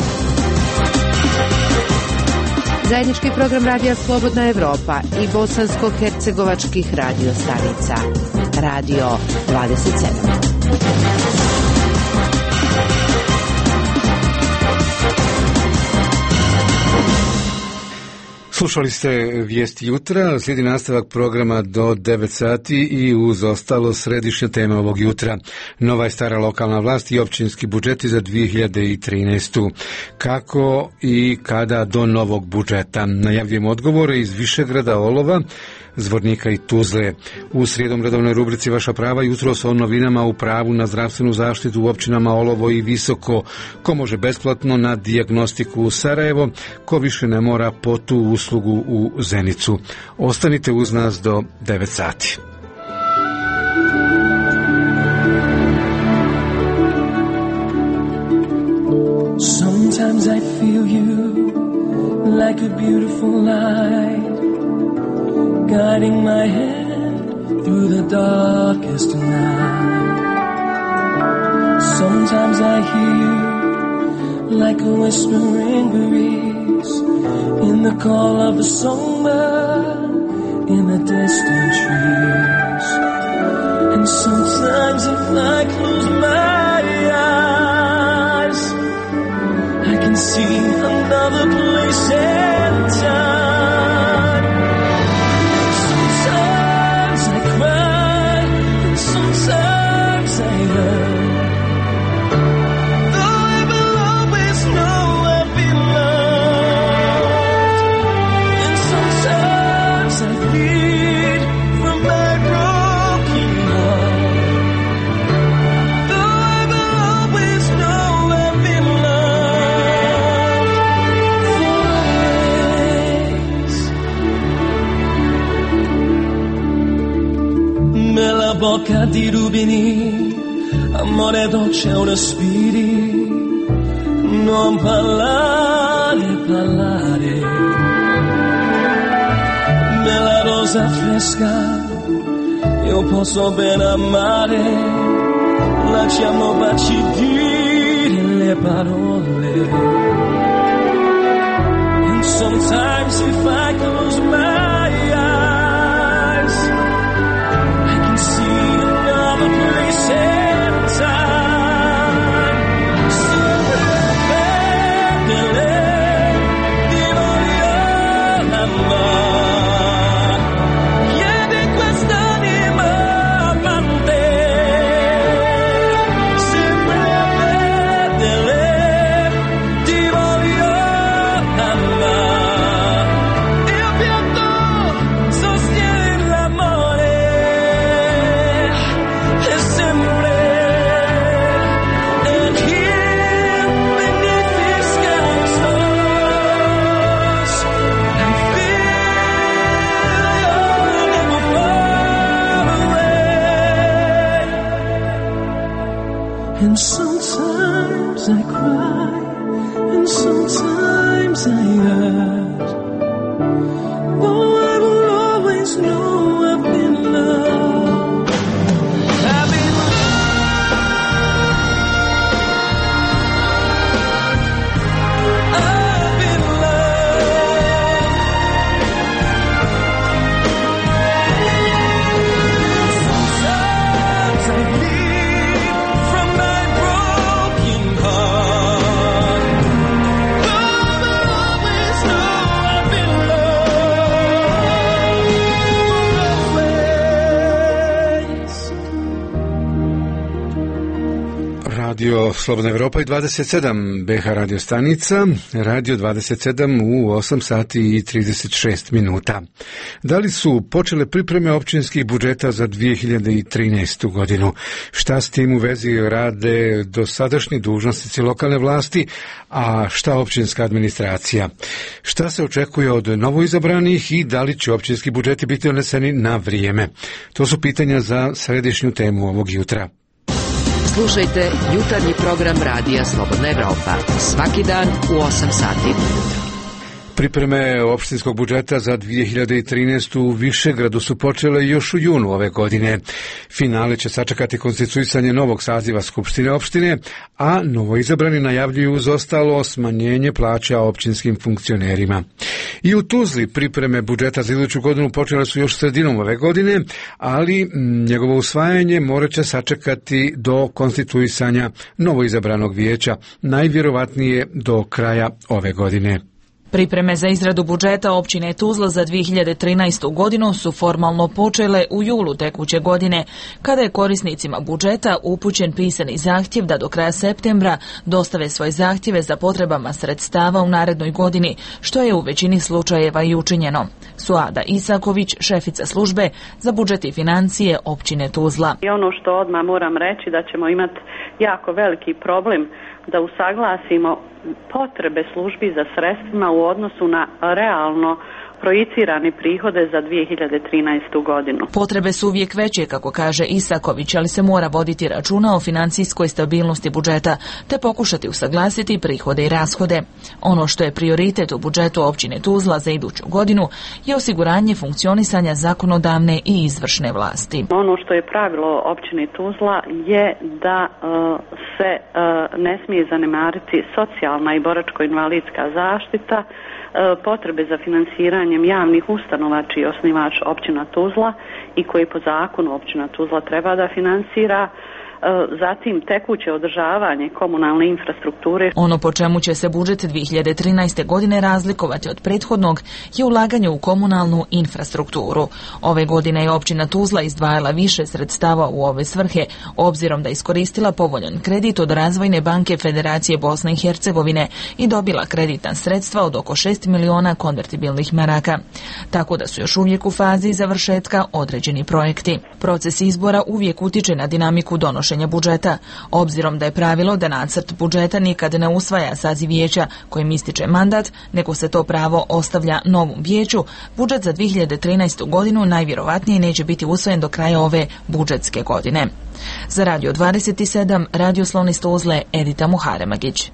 Zajednički program Radija Slobodna Evropa i bosansko-hercegovačkih radio stanica. Radio 27. Slušali ste vijesti jutra, slijedi nastavak programa do 9 sati i uz ostalo središnja tema ovog jutra. Nova i stara lokalna vlast i općinski budžeti za 2013. Kako i kada do novog budžeta? Najavljujemo odgovore iz Višegrada, Olova, Zvornika i Tuzle. U srijedom redovnoj rubrici Vaša prava jutros o novinama u pravu na zdravstvenu zaštitu u općinama Olovo i Visoko. Ko može besplatno na dijagnostiku u Sarajevo, ko više ne mora po tu uslugu u Zenicu. Ostanite uz nas do 9 sati. Sometimes I feel you like a beautiful light, guiding my hand through the darkest night. Sometimes I hear you like a whispering breeze in the call of a songbird in the distant trees. And sometimes if I close my eyes, I can see another place and time. Sometimes I cry, and sometimes I yearn. Though I will always know I've been loved. And sometimes I bleed from my broken heart. Though I will always know I've been loved. Bella bocca di rubini, amore dolce o respiri, non parlare, parlare. Bella rosa fresca, io posso ben amare, lasciamo baci dire le parole. And sometimes if I close my eyes, see another place and time. Sempre belle di voglio amare. Chiedi quest'anima amante. Sempre belle di voglio amare. Radio Slobodna Evropa i 27 BH radio stanica, radio 27 u 8 sati i 36 minuta. Da li su počele pripreme općinskih budžeta za 2013. godinu? Šta s tim u vezi rade dosadašnji dužnosnici lokalne vlasti, a šta općinska administracija? Šta se očekuje od novoizabranih i da li će općinski budžeti biti doneseni na vrijeme? To su pitanja za središnju temu ovog jutra. Slušajte jutarnji program Radija Slobodna Evropa svaki dan u 8 sati. Pripreme opštinskog budžeta za 2013. u Višegradu su počele još u junu ove godine. Finale će sačekati konstituisanje novog saziva Skupštine opštine, a novoizabrani najavljuju uz ostalo smanjenje plaća općinskim funkcionerima. I u Tuzli pripreme budžeta za iduću godinu počele su još sredinom ove godine, ali njegovo usvajanje morat će sačekati do konstituisanja novoizabranog vijeća, najvjerovatnije do kraja ove godine. Pripreme za izradu budžeta općine Tuzla za 2013. godinu su formalno počele u julu tekuće godine, kada je korisnicima budžeta upućen pisani zahtjev da do kraja septembra dostave svoje zahtjeve za potrebama sredstava u narednoj godini, što je u većini slučajeva i učinjeno. Suada Isaković, šefica službe za budžet i financije općine Tuzla. I ono što odmah moram reći da ćemo imati jako veliki problem da usaglasimo potrebe službi za sredstvima u odnosu na realno projicirane prihode za 2013. godinu. Potrebe su uvijek veće, kako kaže Isaković, ali se mora voditi računa o financijskoj stabilnosti budžeta, te pokušati usaglasiti prihode i rashode. Ono što je prioritet u budžetu općine Tuzla za iduću godinu je osiguranje funkcionisanja zakonodavne i izvršne vlasti. Ono što je pravilo općine Tuzla je da se ne smije zanemariti socijalna i boračko-invalidska zaštita, potrebe za finansiranjem javnih ustanova čiji je osnivač općina Tuzla i koji po zakonu općina Tuzla treba da finansira, zatim tekuće održavanje komunalne infrastrukture. Ono po čemu će se budžet 2013. godine razlikovati od prethodnog je ulaganje u komunalnu infrastrukturu. Ove godine je općina Tuzla izdvajala više sredstava u ove svrhe, obzirom da iskoristila povoljan kredit od Razvojne banke Federacije Bosne i Hercegovine i dobila kreditna sredstva od oko 6 miliona konvertibilnih maraka. Tako da su još uvijek u fazi završetka određeni projekti. Proces izbora uvijek utiče na dinamiku donošenja budžeta, obzirom da je pravilo da nacrt budžeta nikad ne usvaja saziv vijeća kojim ističe mandat, nego se to pravo ostavlja novom vijeću. Budžet za 2013. godinu najvjerovatnije neće biti usvojen do kraja ove budžetske godine. Za Radio 27, Radio Slon iz Tuzle, Edita Muharemagić.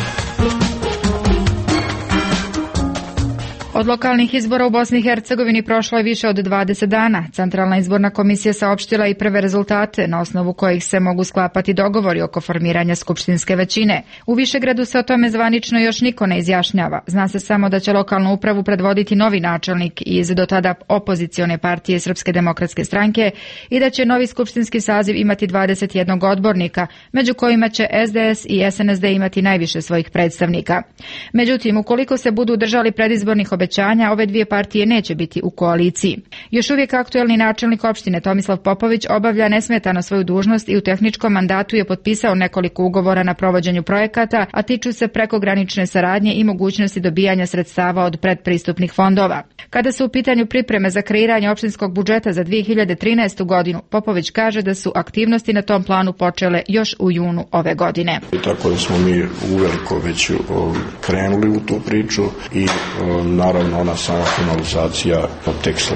Od lokalnih izbora u Bosni i Hercegovini prošlo je više od 20 dana. Centralna izborna komisija saopštila i prve rezultate, na osnovu kojih se mogu sklapati dogovori oko formiranja skupštinske većine. U Višegradu se o tome zvanično još niko ne izjašnjava. Zna se samo da će lokalnu upravu predvoditi novi načelnik iz do tada opozicione partije Srpske demokratske stranke i da će novi skupštinski saziv imati 21 odbornika, među kojima će SDS i SNSD imati najviše svojih predstavnika. Međutim, ukoliko se budu držali predizbornih obećanja, ove dvije partije neće biti u koaliciji. Još uvijek aktuelni načelnik opštine Tomislav Popović obavlja nesmetano svoju dužnost i u tehničkom mandatu je potpisao nekoliko ugovora na provođenju projekata, a tiču se prekogranične saradnje i mogućnosti dobijanja sredstava od predpristupnih fondova. Kada su u pitanju pripreme za kreiranje opštinskog budžeta za 2013. godinu, Popović kaže da su aktivnosti na tom planu počele još u junu ove godine. Tako da smo mi uveliko već krenuli u tu priču i naravno ona sama finalizacija tek sledi.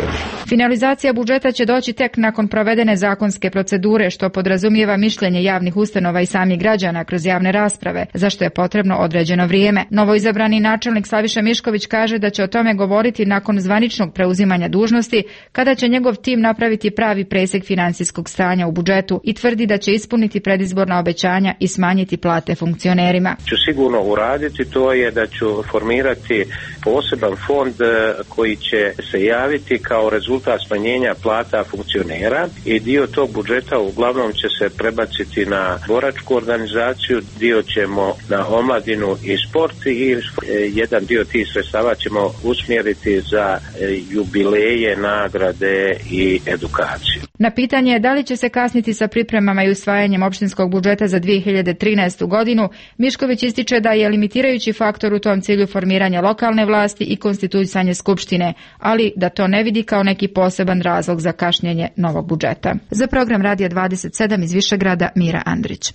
Finalizacija budžeta će doći tek nakon provedene zakonske procedure, što podrazumijeva mišljenje javnih ustanova i samih građana kroz javne rasprave, za što je potrebno određeno vrijeme. Novoizabrani načelnik Slaviša Mišković kaže da će o tome govoriti nakon zvaničnog preuzimanja dužnosti, kada će njegov tim napraviti pravi presjek financijskog stanja u budžetu i tvrdi da će ispuniti predizborna obećanja i smanjiti plate funkcionerima. Ću sigurno uraditi, to je da ću formirati poseban fond koji će se javiti kao rezultat smanjenja plata funkcionera i dio tog budžeta uglavnom će se prebaciti na boračku organizaciju, dio ćemo na omladinu i sport i jedan dio tih sredstava ćemo usmjeriti za jubileje, nagrade i edukaciju. Na pitanje da li će se kasniti sa pripremama i usvajanjem opštinskog budžeta za 2013. godinu, Mišković ističe da je limitirajući faktor u tom cilju formiranja lokalne vlasti i konstituisanje skupštine, ali da to ne vidi kao neki poseban razlog za kašnjenje novog budžeta. Za program Radija 27 iz Višegrada, Mira Andrić.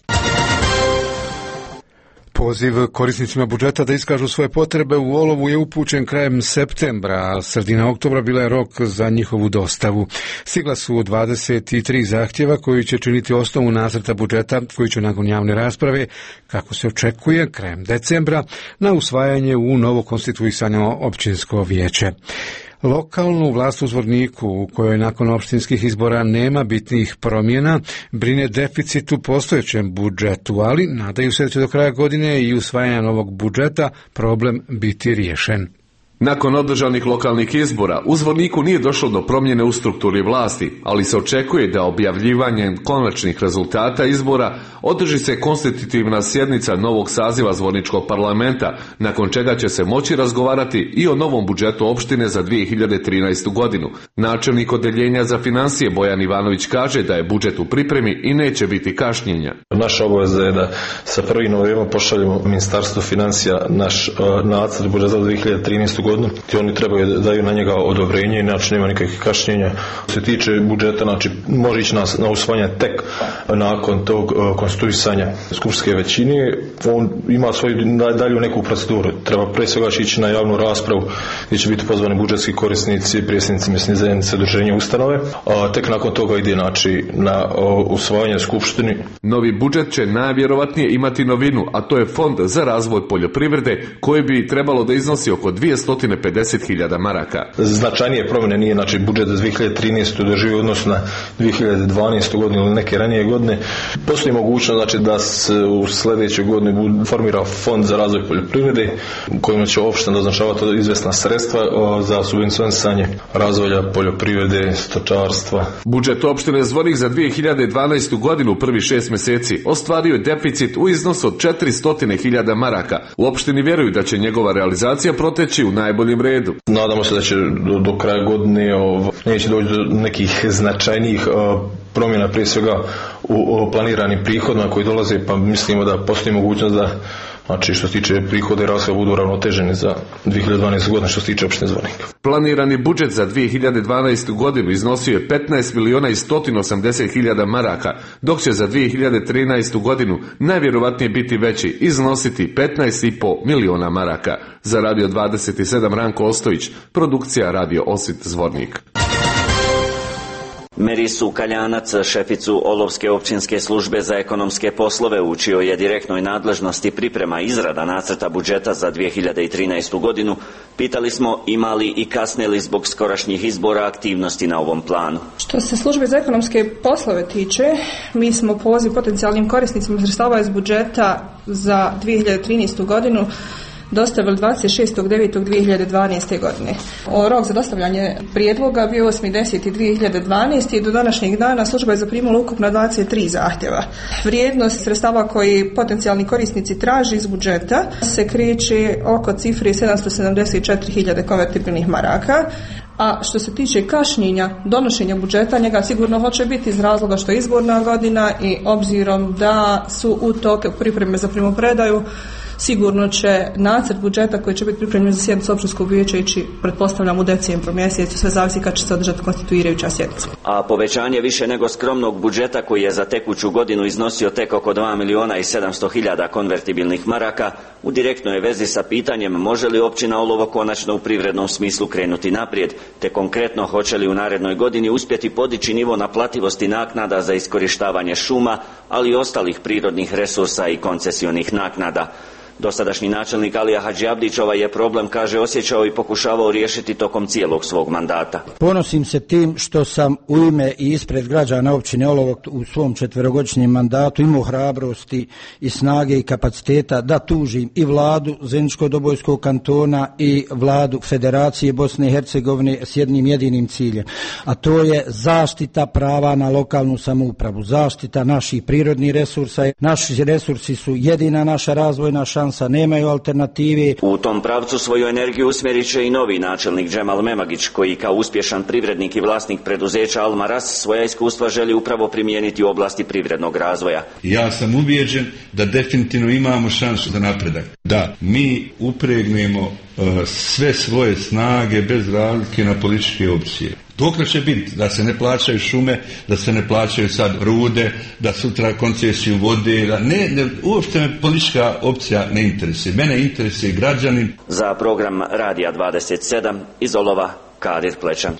Poziv korisnicima budžeta da iskažu svoje potrebe u olovu je upućen krajem septembra, a sredina oktobra bila je rok za njihovu dostavu. Stigla su 23 zahtjeva koji će činiti osnovu nacrta budžeta koji će nakon javne rasprave, kako se očekuje, krajem decembra na usvajanje u novo konstituisano općinsko vijeće. Lokalnu vlast u Zvorniku, u kojoj nakon opštinskih izbora nema bitnih promjena, brine deficit u postojećem budžetu, ali nadaju se da će do kraja godine i usvajanja novog budžeta problem biti riješen. Nakon održanih lokalnih izbora, u Zvorniku nije došlo do promjene u strukturi vlasti, ali se očekuje da objavljivanjem konačnih rezultata izbora održi se konstitutivna sjednica novog saziva Zvorničkog parlamenta, nakon čega će se moći razgovarati i o novom budžetu opštine za 2013. godinu. Načelnik odeljenja za financije Bojan Ivanović kaže da je budžet u pripremi i neće biti kašnjenja. Naša obaveza je da sa 1. novembra pošaljemo Ministarstvu financija naš nacrt budžeta za 2013. godinu. Oni trebaju da daju na njega odobrenje, inače nema nikakvih kašnjenja. Što se tiče budžeta, znači može ići na usvajanje tek nakon tog konstituisanja skupštinske većine. On ima svoju dalju neku proceduru. Treba pre svega ići na javnu raspravu gdje će biti pozvani budžetski korisnici, predsjednici mjesne zajednice, udruženja, ustanove. A tek nakon toga ide na usvajanje skupštini. Novi budžet će najvjerovatnije imati novinu, a to je Fond za razvoj poljoprivrede koji bi trebalo da iznosi oko 250.000 maraka. Značajnije promjene nije, znači budžet za 2013. doživi odnos na 2012. godinu ili neke ranije godine. Postoji mogućnost znači da se u sljedećoj godini formira Fond za razvoj poljoprivrede kojima će opština doznačavati izvesna sredstva za subvencionisanje razvoja poljoprivrede, stočarstva. Budžet opštine Zvornik za 2012. godinu prvih 6 mjeseci ostvario je deficit u iznosu od 400.000 maraka. U opštini vjeruju da će njegova realizacija proteći u najboljem redu. Nadamo se da će do kraja godine neće doći do nekih značajnijih promjena, prije svega u planiranim prihodima koji dolaze, pa mislimo da postoji mogućnost da, znači što se tiče prihoda i rashoda, budu ravnoteženi za 2012. godinu što se tiče opštine Zvornik. Planirani budžet za 2012. godinu iznosio je 15.180.000 maraka, dok će za 2013. godinu najvjerovatnije biti veći, iznositi 15,5 miliona maraka. Za Radio 27 Ranko Ostojić, produkcija Radio Osvit Zvornik. Merisu Kaljanac, šeficu Olovske općinske službe za ekonomske poslove, u čijoj je direktnoj nadležnosti priprema izrada nacrta budžeta za 2013. godinu, pitali smo ima li i kasne li zbog skorašnjih izbora aktivnosti na ovom planu. Što se službe za ekonomske poslove tiče, mi smo poziv potencijalnim korisnicima sredstava iz budžeta za 2013. godinu dostavili 26.9.2012. godine. Rok za dostavljanje prijedloga bio 8.10.2012. i do današnjeg dana služba je zaprimila ukupno 23 zahtjeva. Vrijednost sredstava koji potencijalni korisnici traži iz budžeta se kreće oko cifre 774.000 konvertibilnih maraka. A što se tiče kašnjenja donošenja budžeta, njega sigurno hoće biti iz razloga što je izborna godina i obzirom da su u toku pripreme za primopredaju Sigurno će nacrt budžeta koji će biti pripremljen za sjednicu općinskog vijeća ići, pretpostavljam, u decembru mjesecu, sve zavisi kad će se održati konstituirajuća sjednica. A povećanje više nego skromnog budžeta koji je za tekuću godinu iznosio tek oko 2.700.000 konvertibilnih maraka u direktnoj je vezi sa pitanjem može li općina Olovo konačno u privrednom smislu krenuti naprijed, te konkretno hoće li u narednoj godini uspjeti podići nivo naplativosti naknada za iskorištavanje šuma, ali i ostalih prirodnih resursa i koncesionih naknada. Dosadašnji načelnik Alija Hadžiabdić ovaj je problem, kaže, osjećao i pokušavao riješiti tokom cijelog svog mandata. Ponosim se tim što sam u ime i ispred građana općine Olovo u svom 4-godišnjem mandatu imao hrabrosti i snage i kapaciteta da tužim i vladu Zeničko-Dobojskog kantona i vladu Federacije Bosne i Hercegovine s jednim jedinim ciljem, a to je zaštita prava na lokalnu samoupravu, zaštita naših prirodnih resursa. Naši resursi su jedina naša razvojna šansa, nemaju alternative. U tom pravcu svoju energiju usmjerit će i novi načelnik Džemal Memagić, koji kao uspješan privrednik i vlasnik preduzeća Almaras svoja iskustva želi upravo primijeniti u oblasti privrednog razvoja. Ja sam ubijeđen da definitivno imamo šansu za napredak. Da mi upregnemo sve svoje snage bez razlike na političke opcije. Dokle će biti da se ne plaćaju šume, da se ne plaćaju sad rude, da sutra koncesiju vode, da uopšte me politička opcija ne interesuje. Mene interesuje građanin. Za program Radija 27 iz Olova, Kadir Plečan.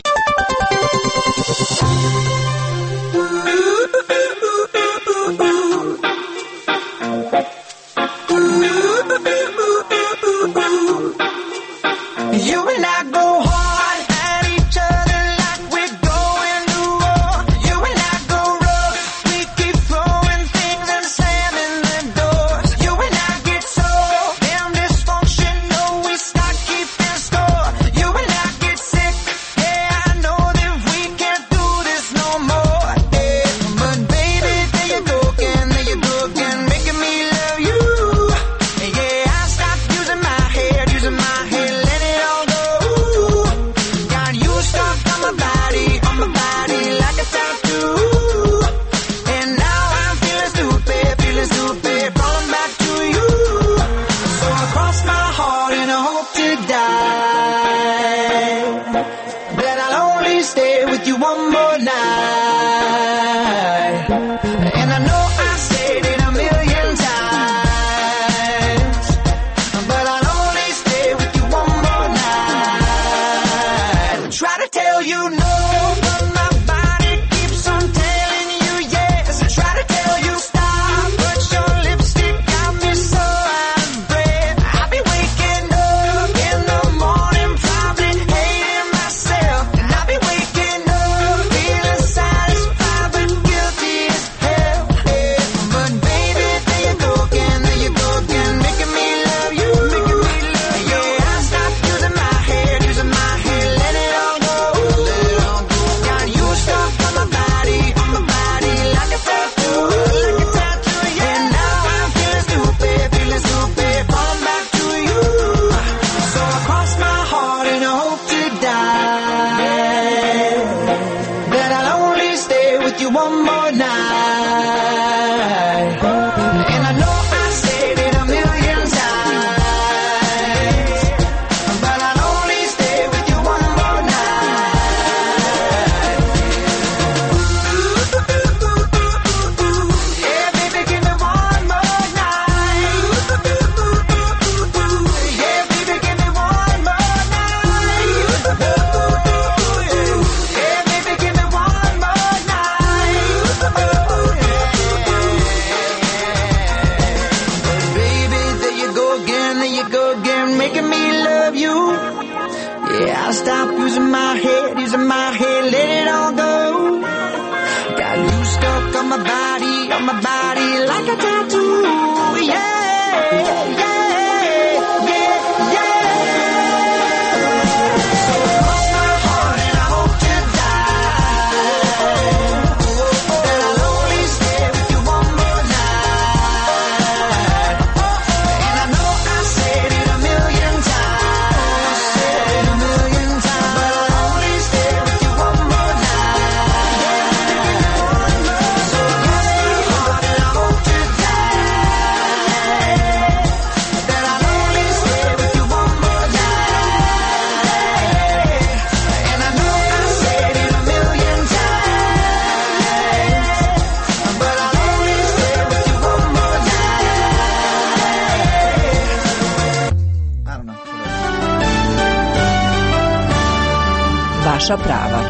vaša prava.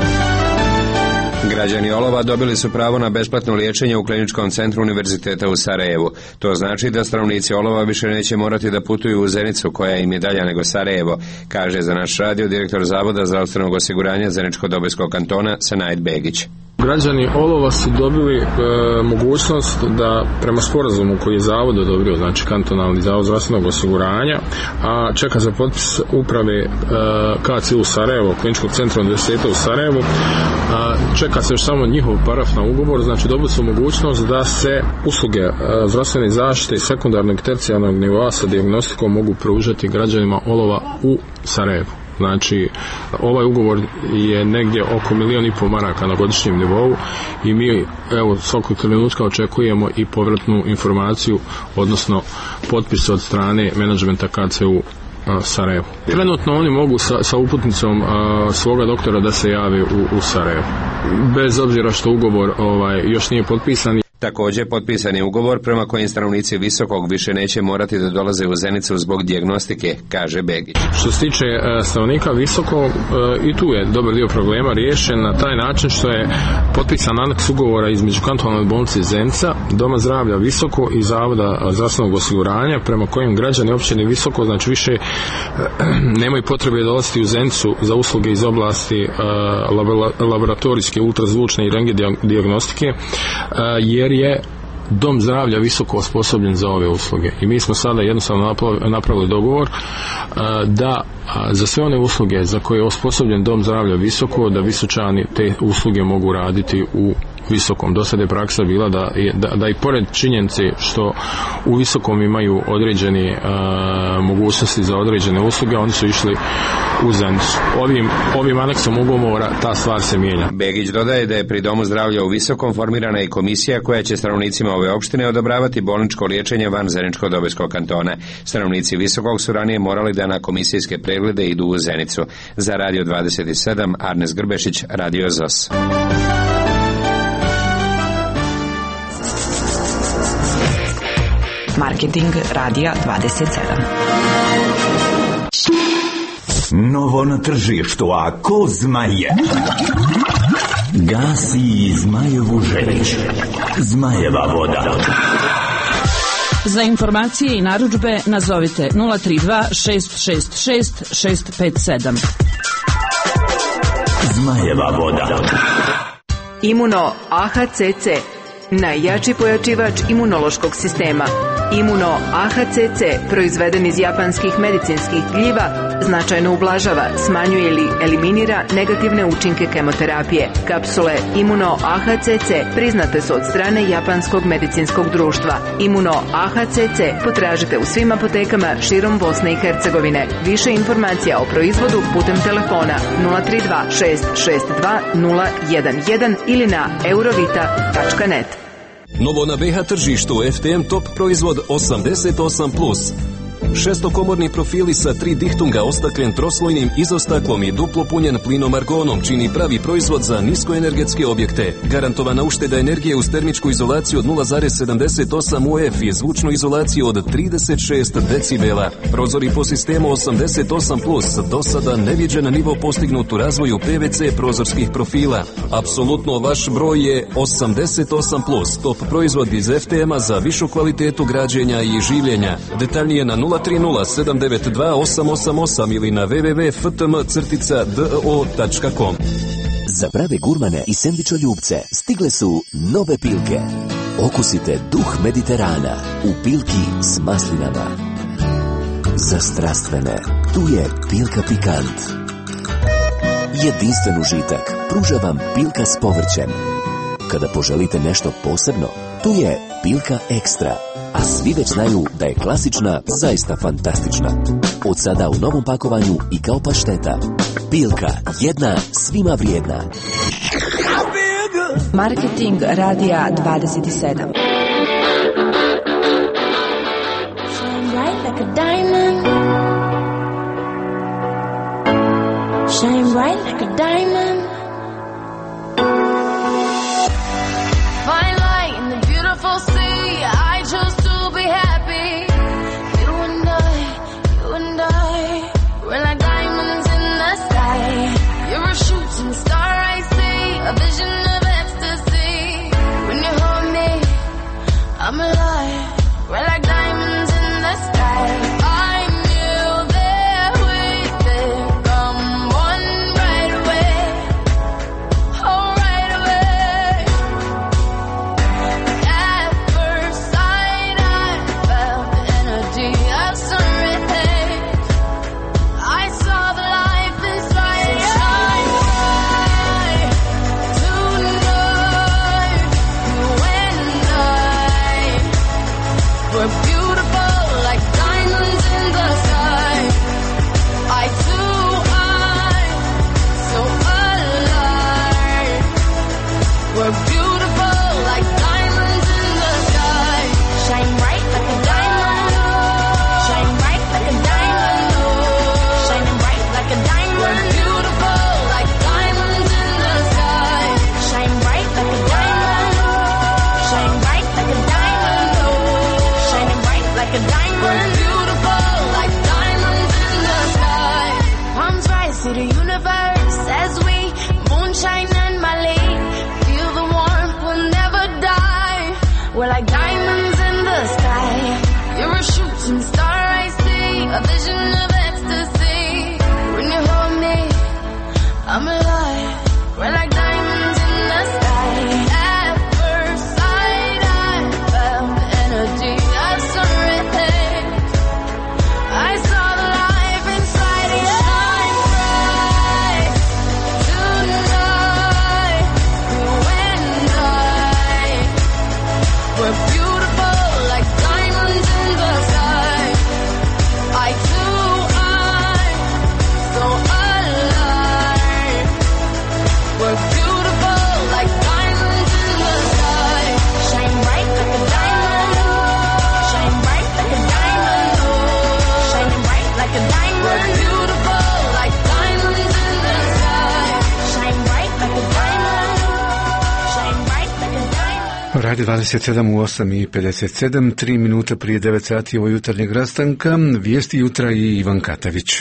Građani Olova dobili su pravo na besplatno liječenje u Kliničkom centru Univerziteta u Sarajevu. To znači da stanovnici Olova više neće morati da putuju u Zenicu, koja im je dalja nego Sarajevo, kaže za naš radio direktor Zavoda zdravstvenog osiguranja Zeničko-Dobojskog kantona Senaid Begić. Građani Olova su dobili mogućnost da prema sporazumu koji je Zavod odobrio, znači kantonalni Zavod zdravstvenog osiguranja, a čeka za potpis uprave KCU Sarajevo, Kliničkog centra Univerziteta u Sarajevu, čeka se još samo njihov paraf na ugovor, znači dobili su mogućnost da se usluge zdravstvene zaštite i sekundarnog i tercijarnog nivoa sa dijagnostikom mogu pružati građanima Olova u Sarajevu. Znači, ovaj ugovor je negdje oko 1,5 milijuna maraka na godišnjem nivou i mi evo svakog trenutka očekujemo i povratnu informaciju, odnosno potpis od strane menadžmenta KCU Sarajevo. Trenutno oni mogu sa uputnicom svoga doktora da se jave u Sarajevo. Bez obzira što ugovor još nije potpisan. Također potpisan je ugovor prema kojim stanovnici Visokog više neće morati da dolaze u Zenicu zbog dijagnostike, kaže Begić. Što se tiče stanovnika Visokog, i tu je dobar dio problema riješen na taj način što je potpisan aneks ugovora između kantonalne bolnice Zenica, Doma zdravlja Visoko i Zavoda zdravstvenog osiguranja, prema kojim građani općine Visoko znači više nemaju potrebe dolaziti u Zenicu za usluge iz oblasti laboratorijske, ultrazvučne i rentgen dijagnostike, jer je Dom zdravlja Visoko osposobljen za ove usluge. I mi smo sada jednostavno napravili dogovor da za sve one usluge za koje je osposobljen Dom zdravlja Visoko, da Visočani te usluge mogu raditi u Visokom. Do sada je praksa bila da i pored činjenice što u Visokom imaju određene mogućnosti za određene usluge, oni su išli u Zenicu. Ovim aneksom ugovora ta stvar se mijenja. Begić dodaje da je pri Domu zdravlja u Visokom formirana i komisija koja će stanovnicima ove opštine odobravati bolničko liječenje van Zeničko-Dobojskog kantona. Stanovnici Visokog su ranije morali da na komisijske preglede idu u Zenicu. Za Radio 27, Arnes Grbešić, Radio ZOS. Marketing Radija 27. Novo na tržištu, a ko zmaje? Gasi Zmajevu želić. Zmajeva voda. Za informacije i narudžbe nazovite 032 666 657. Zmajeva voda. Imuno AHCC, najjači pojačivač imunološkog sistema. Imuno AHCC, proizveden iz japanskih medicinskih gljiva, značajno ublažava, smanjuje ili eliminira negativne učinke kemoterapije. Kapsule Imuno AHCC priznate su od strane Japanskog medicinskog društva. Imuno AHCC potražite u svim apotekama širom Bosne i Hercegovine. Više informacija o proizvodu putem telefona 032 662 011 ili na eurovita.net. Novo na BH tržištu FTM Top proizvod 88+. Šestokomorni profili sa 3 dihtunga ostaklen troslojnim izostaklom i duplo punjen plinom argonom čini pravi proizvod za niskoenergetske objekte. Garantovana ušteda energije uz termičku izolaciju od 0,78 UF i zvučnu izolaciju od 36 decibela. Prozori po sistemu 88+, do sada neviđen nivo postignut u razvoju PVC prozorskih profila. Apsolutno vaš broj je 88+, top proizvod iz FTM-a za višu kvalitetu građenja i življenja. Detaljnije na 030-792-888 ili na www.ftm-do.com. Za prave gurmane i sendvičoljubce stigle su nove pilke. Okusite duh Mediterana u pilki s maslinama. Za strastvene, tu je pilka pikant. Jedinstven užitak pruža vam pilka s povrćem. Kada poželite nešto posebno, tu je pilka ekstra. A svi već znaju da je klasična zaista fantastična. Od sada u novom pakovanju i kao pašteta. Pilka, jedna, svima vrijedna. Marketing Radija 27. Shine bright like a diamond. Shine bright like a diamond. Fine light in the beautiful sea. I chose to be happy. You and I, we're like diamonds in the sky. You're a I'm alive. We're like diamonds in the sky. At first sight, I felt the energy of surrender. I saw the life inside you shine bright tonight. You and I, we're beautiful like diamonds in the sky. I too, I'm so alive. We're beautiful like diamonds in the sky. Shine bright like a diamond. Shine bright like a diamond. Shining bright like a diamond. We're beautiful like diamonds in the sky. Shine bright like a diamond. Shine bright like a diamond. Radio 27 u 8:57, 3 minuta prije 9 sati ovo jutarnjeg rastanka. Vijesti jutra i Ivan Katavić.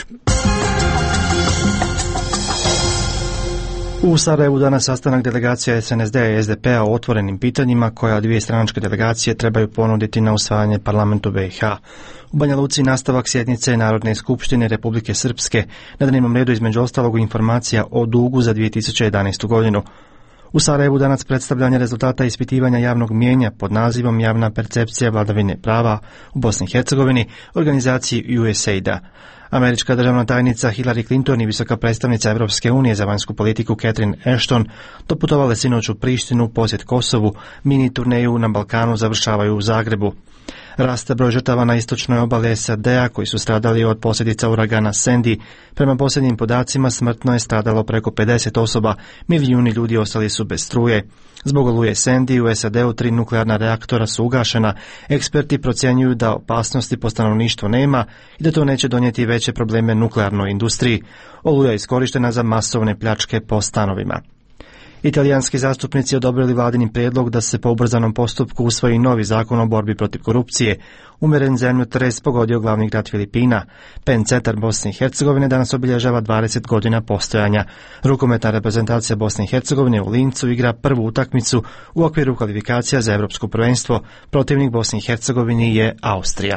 U Sarajevu danas sastanak delegacija SNSD-a i SDP-a o otvorenim pitanjima koja dvije stranačke delegacije trebaju ponuditi na usvajanje parlamentu BiH. U Banja Luci nastavak sjednice Narodne skupštine Republike Srpske, na dnevnom redu između ostalog informacija o dugu za 2011. godinu. U Sarajevu danas predstavljanje rezultata ispitivanja javnog mijenja pod nazivom Javna percepcija vladavine prava u Bosni i Hercegovini, organizaciji USAID-a. Američka državna tajnica Hillary Clinton i visoka predstavnica Europske unije za vanjsku politiku Catherine Ashton doputovale sinoć u Prištinu, posjet Kosovu, mini turneju na Balkanu završavaju u Zagrebu. Raste broj žrtava na istočnoj obali SAD-a koji su stradali od posljedica uragana Sandy. Prema posljednjim podacima smrtno je stradalo preko 50 osoba, milijuni ljudi ostali su bez struje. Zbog oluje Sandy u SAD-u 3 nuklearna reaktora su ugašena. Eksperti procjenjuju da opasnosti po stanovništvu nema i da to neće donijeti veće probleme nuklearnoj industriji. Oluja je iskorištena za masovne pljačke po stanovima. Italijanski zastupnici odobrili vladini prijedlog da se po ubrzanom postupku usvoji novi zakon o borbi protiv korupcije. Umeren zemljotres pogodio glavni grad Filipina. PEN Centar Bosne i Hercegovine danas obilježava 20 godina postojanja. Rukometna reprezentacija Bosne i Hercegovine u Lincu igra prvu utakmicu u okviru kvalifikacija za Europsko prvenstvo. Protivnik Bosne i Hercegovine je Austrija.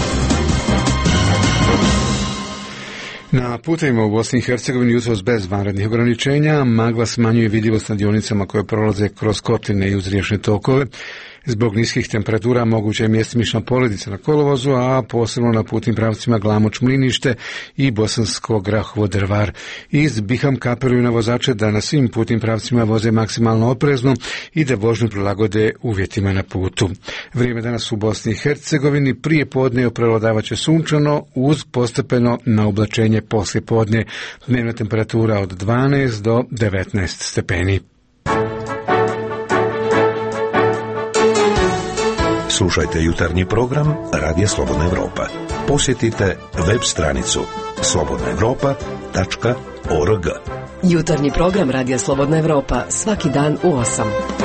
Na putevima u Bosni i Hercegovini jutros bez vanrednih ograničenja magla smanjuje vidljivost na dionicama koje prolaze kroz kotline i uz riječne tokove. Zbog niskih temperatura moguća je mjestimična poledica na kolovozu, a posebno na putnim pravcima Glamoč-Mlinište i Bosansko Grahovo-Drvar. Iz BiH apeluju na vozače da na svim putnim pravcima voze maksimalno oprezno i da vožnju prilagode uvjetima na putu. Vrijeme danas u Bosni i Hercegovini prije podne prevladavaće sunčano uz postepeno na oblačenje poslije podne. Dnevna temperatura od 12 do 19 stepeni. Slušajte jutarnji program Radija Slobodna Evropa. Posjetite web stranicu slobodnaevropa.org. Jutarnji program Radija Slobodna Evropa svaki dan u 8.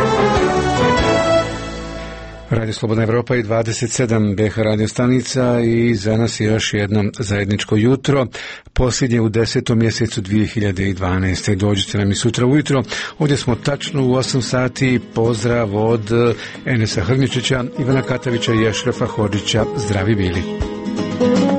Radio Slobodna Evropa i 27 BiH radio stanica i za nas je još jedno zajedničko jutro, posljednje u 10. mjesecu 2012. Dođite nam i sutra ujutro, ovdje smo tačno u 8 sati, pozdrav od Enesa Hrničića, Ivana Katavića i Ešrefa Hodžića, zdravi bili.